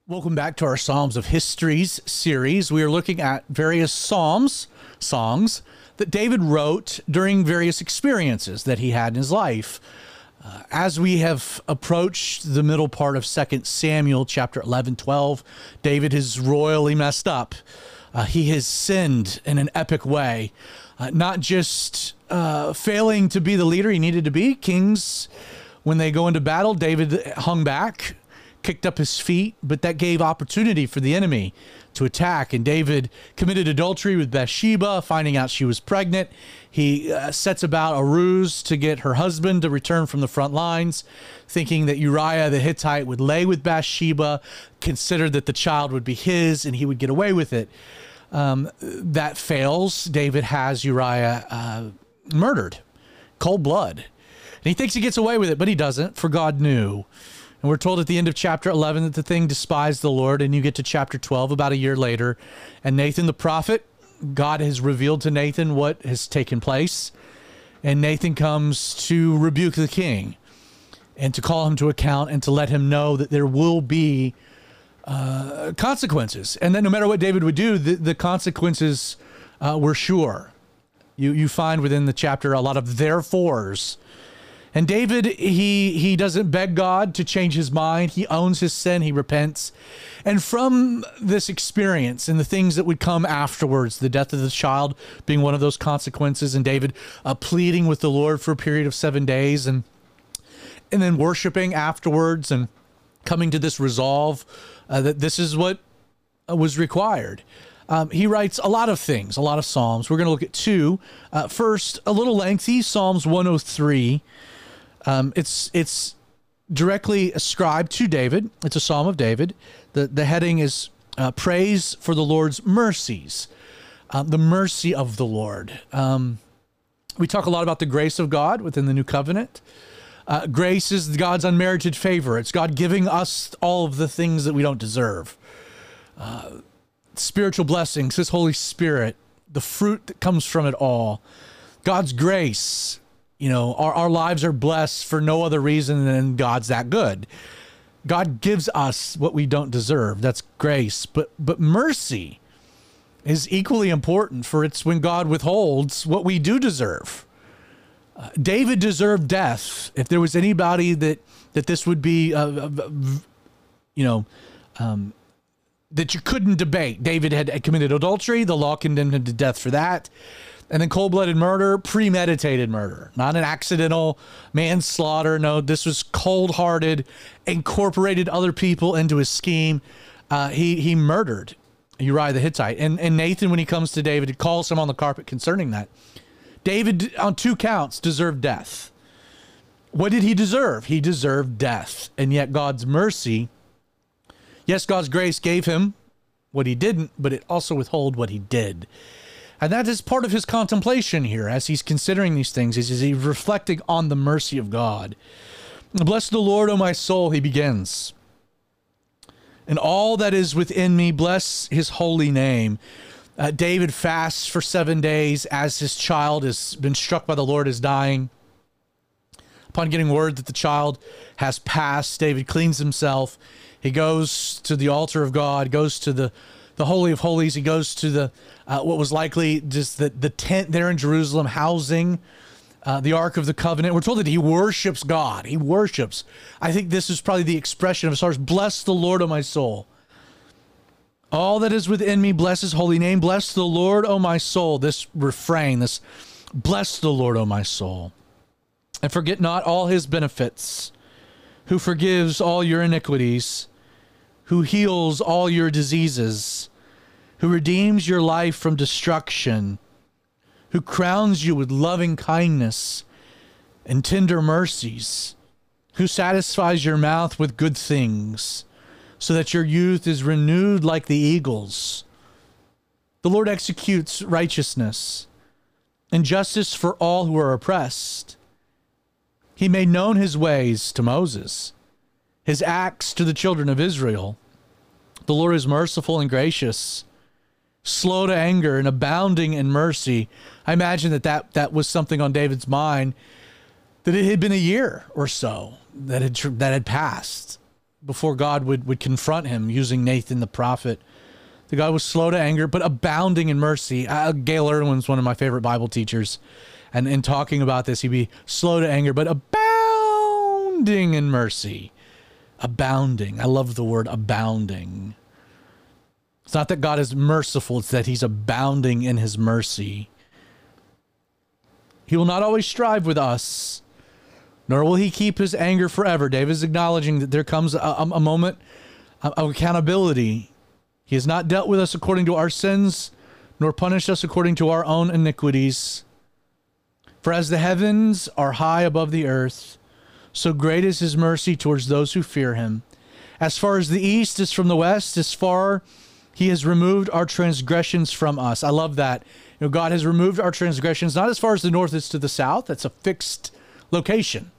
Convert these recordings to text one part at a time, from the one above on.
Welcome back to our Psalms of Histories series. We are looking at various songs that David wrote during various experiences that he had in his life. As we have approached the middle part of 2 Samuel chapter 11, 12, David has royally messed up. He has sinned in an epic way, not just failing to be the leader he needed to be. Kings, when they go into battle, David hung back, kicked up his feet, but that gave opportunity for the enemy to attack. And David committed adultery with Bathsheba, finding out she was pregnant. He sets about a ruse to get her husband to return from the front lines, thinking that Uriah the Hittite would lay with Bathsheba, considered that the child would be his and he would get away with it. That fails. David has Uriah murdered, cold blood. And he thinks he gets away with it, but he doesn't, for God knew. And we're told at the end of chapter 11 that the thing despised the Lord, and you get to chapter 12 about a year later, and Nathan the prophet, God has revealed to Nathan what has taken place, and Nathan comes to rebuke the king and to call him to account and to let him know that there will be consequences, and that no matter what David would do, the consequences were sure. You find within the chapter a lot of therefores. And David, he doesn't beg God to change his mind. He owns his sin. He repents. And from this experience and the things that would come afterwards, the death of the child being one of those consequences, and David pleading with the Lord for a period of 7 days, and then worshiping afterwards and coming to this resolve that this is what was required. He writes a lot of things, a lot of Psalms. We're going to look at two. First, a little lengthy, Psalms 103. It's directly ascribed to David. It's a Psalm of David. The heading is Praise for the Lord's Mercies, the mercy of the Lord. We talk a lot about the grace of God within the New Covenant. Grace is God's unmerited favor. It's God giving us all of the things that we don't deserve. Spiritual blessings, His Holy Spirit, the fruit that comes from it all. God's grace. You know, our lives are blessed for no other reason than God's that good. God gives us what we don't deserve. That's grace. But mercy is equally important, for it's when God withholds what we do deserve. David deserved death. If there was anybody that this would be, that you couldn't debate. David had committed adultery. The law condemned him to death for that. And then cold-blooded murder, premeditated murder, not an accidental manslaughter. No, this was cold-hearted, incorporated other people into his scheme. He murdered Uriah the Hittite. And Nathan, when he comes to David, calls him on the carpet concerning that. David, on 2 counts, deserved death. What did he deserve? He deserved death. And yet God's mercy, yes, God's grace gave him what he didn't, but it also withheld what he did. And that is part of his contemplation here as he's considering these things, is he's reflecting on the mercy of God. Bless the Lord, O my soul, he begins. And all that is within me, bless his holy name. David fasts for 7 days as his child has been struck by the Lord as dying. Upon getting word that the child has passed, David cleans himself. He goes to the altar of God, goes to the Holy of Holies. He goes to the what was likely just the tent there in Jerusalem housing the Ark of the Covenant. We're told that he worships God. He worships. I think this is probably the expression of his heart. Bless the Lord, O my soul. All that is within me, bless his holy name. Bless the Lord, O my soul. This refrain, this bless the Lord, O my soul. And forget not all his benefits, who forgives all your iniquities, who heals all your diseases, who redeems your life from destruction, who crowns you with loving kindness and tender mercies, who satisfies your mouth with good things, so that your youth is renewed like the eagles. The Lord executes righteousness and justice for all who are oppressed. He made known his ways to Moses, his acts to the children of Israel. The Lord is merciful and gracious, slow to anger and abounding in mercy. I imagine that was something on David's mind, that it had been a year or so that had passed. before God would confront him using Nathan the prophet. The God was slow to anger, but abounding in mercy. Gail Irwin's one of my favorite Bible teachers. And in talking about this, he'd be slow to anger, but abounding in mercy. Abounding. I love the word abounding. It's not that God is merciful, it's that he's abounding in his mercy. He will not always strive with us, nor will he keep his anger forever. David is acknowledging that there comes a moment of accountability. He has not dealt with us according to our sins, nor punished us according to our own iniquities. For as the heavens are high above the earth, so great is his mercy towards those who fear him. As far as the east is from the west, as far he has removed our transgressions from us. I love that. God has removed our transgressions, not as far as the north is to the south. That's a fixed location.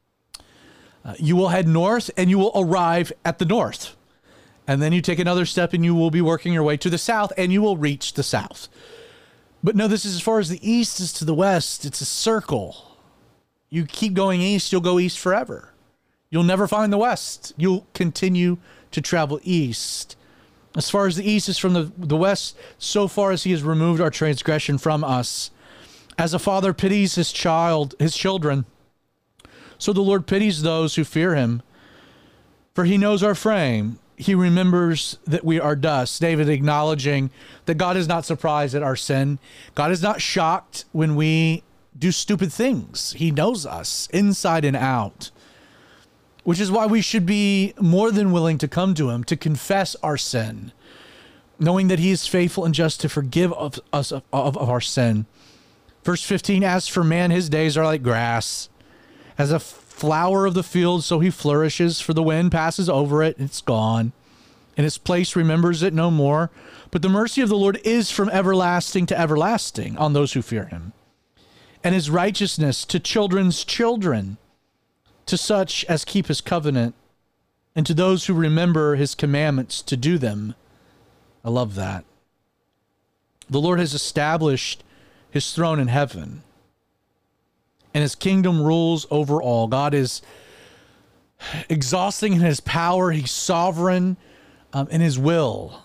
You will head north and you will arrive at the north. And then you take another step and you will be working your way to the south and you will reach the south. But no, this is as far as the east is to the west. It's a circle. You keep going east, you'll go east forever. You'll never find the west. You'll continue to travel east. As far as the east is from the west, so far as he has removed our transgression from us. As a father pities his children, so the Lord pities those who fear him. For he knows our frame. He remembers that we are dust. David acknowledging that God is not surprised at our sin. God is not shocked when we do stupid things. He knows us inside and out, which is why we should be more than willing to come to him, to confess our sin, knowing that he is faithful and just to forgive us of our sin. Verse 15, as for man, his days are like grass, as a flower of the field, so he flourishes, for the wind passes over it, and it's gone, and its place remembers it no more. But the mercy of the Lord is from everlasting to everlasting on those who fear him, and his righteousness to children's children, to such as keep his covenant, and to those who remember his commandments to do them. I love that. The Lord has established his throne in heaven, and his kingdom rules over all. God is exhausting in his power. He's sovereign in his will.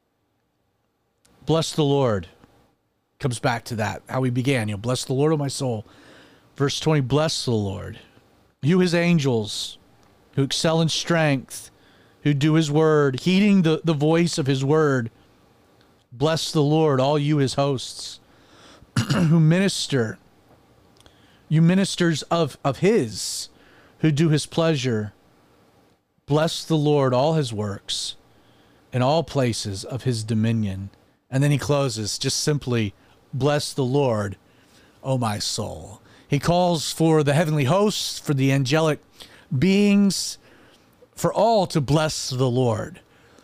Bless the Lord. Comes back to that, how we began. Bless the Lord, O my soul. Verse 20, bless the Lord. You, his angels, who excel in strength, who do his word, heeding the voice of his word. Bless the Lord, all you, his hosts, who minister. You ministers of his, who do his pleasure. Bless the Lord, all his works, in all places of his dominion. And then he closes, just simply, bless the Lord, O my soul. He calls for the heavenly hosts, for the angelic beings, for all to bless the Lord.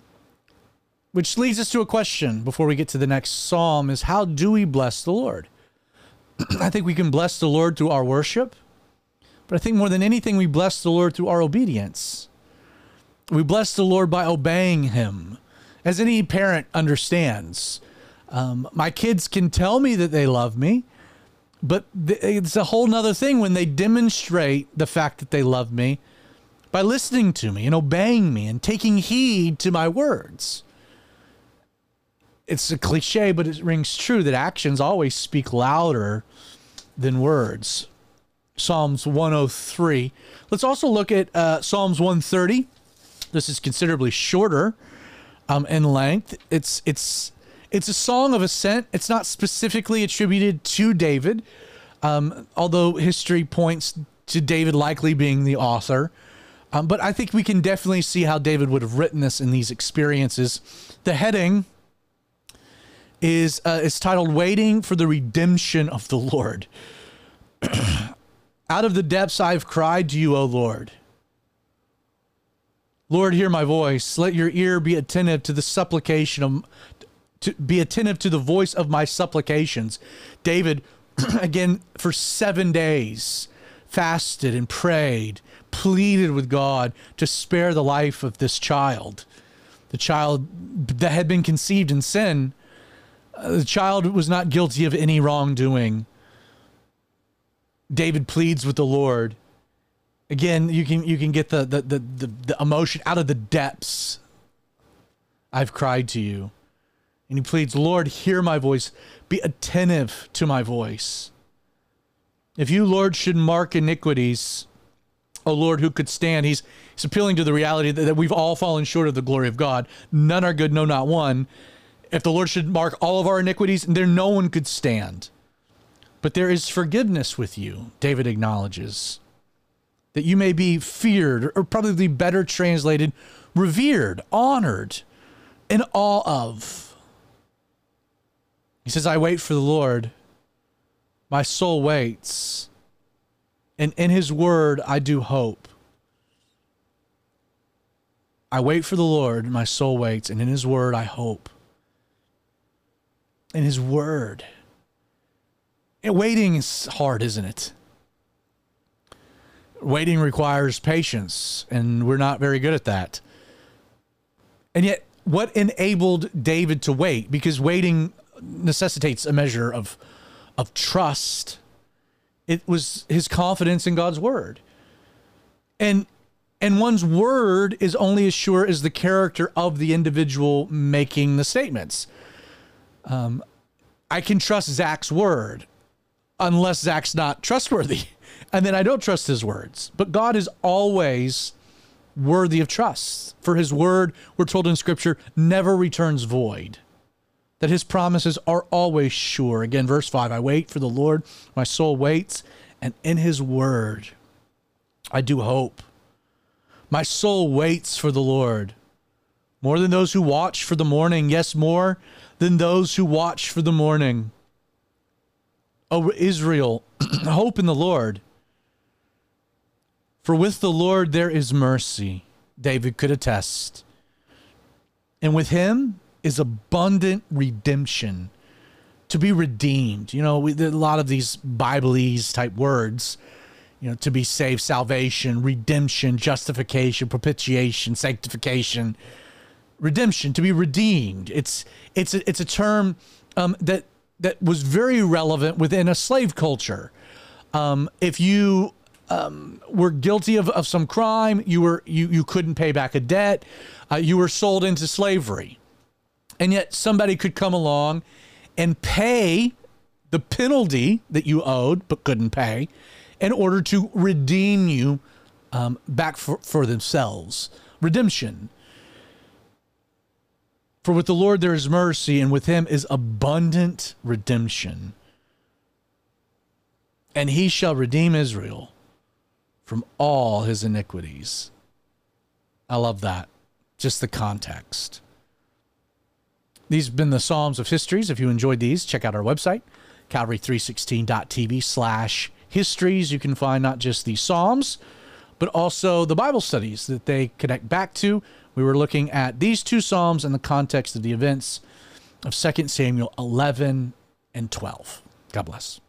Which leads us to a question before we get to the next psalm, is how do we bless the Lord? I think we can bless the Lord through our worship, but I think more than anything, we bless the Lord through our obedience. We bless the Lord by obeying him. As any parent understands, my kids can tell me that they love me, but it's a whole nother thing when they demonstrate the fact that they love me by listening to me and obeying me and taking heed to my words. It's a cliche, but it rings true that actions always speak louder than words. Psalms 103. Let's also look at Psalms 130. This is considerably shorter in length. It's a song of ascent. It's not specifically attributed to David, although history points to David likely being the author. But I think we can definitely see how David would have written this in these experiences. The heading is titled Waiting for the Redemption of the Lord. Out of the depths I've cried to you, O Lord. Lord, hear my voice. Let your ear be attentive to the be attentive to the voice of my supplications. David, again, for 7 days, fasted and prayed, pleaded with God to spare the life of this child. The child that had been conceived in sin. The child was not guilty of any wrongdoing. David pleads with the Lord. Again, you can get the emotion out of the depths. I've cried to you. And he pleads, Lord, hear my voice. Be attentive to my voice. If you, Lord, should mark iniquities, O Lord, who could stand? He's appealing to the reality that we've all fallen short of the glory of God. None are good, no, not one. If the Lord should mark all of our iniquities, then no one could stand. But there is forgiveness with you, David acknowledges. That you may be feared, or probably better translated, revered, honored, in awe of. He says, I wait for the Lord. My soul waits. And in his word, I do hope. I wait for the Lord. My soul waits. And in his word, I hope. In his word. And waiting is hard, isn't it? Waiting requires patience, and we're not very good at that. And yet, what enabled David to wait? Because waiting necessitates a measure of trust. It was his confidence in God's word. And one's word is only as sure as the character of the individual making the statements. I can trust Zach's word unless Zach's not trustworthy. And then I don't trust his words. But God is always worthy of trust. For his word, we're told in Scripture, never returns void. That his promises are always sure. Again, verse 5, I wait for the Lord, my soul waits, and in his word I do hope. My soul waits for the Lord, more than those who watch for the morning, yes, more than those who watch for the morning. O Israel, hope in the Lord. For with the Lord there is mercy, David could attest. And with him is abundant redemption, to be redeemed. You know, a lot of these Bible-ese type words, you know, to be saved, salvation, redemption, justification, propitiation, sanctification, redemption, to be redeemed. It's a term that was very relevant within a slave culture. If you were guilty of some crime, you couldn't pay back a debt, you were sold into slavery. And yet somebody could come along and pay the penalty that you owed but couldn't pay in order to redeem you back for themselves. Redemption. For with the Lord there is mercy, and with him is abundant redemption. And he shall redeem Israel from all his iniquities. I love that. Just the context. These have been the Psalms of Histories. If you enjoyed these, check out our website, calvary316.tv/histories. You can find not just the Psalms, but also the Bible studies that they connect back to. We were looking at these two Psalms in the context of the events of 2 Samuel 11 and 12. God bless.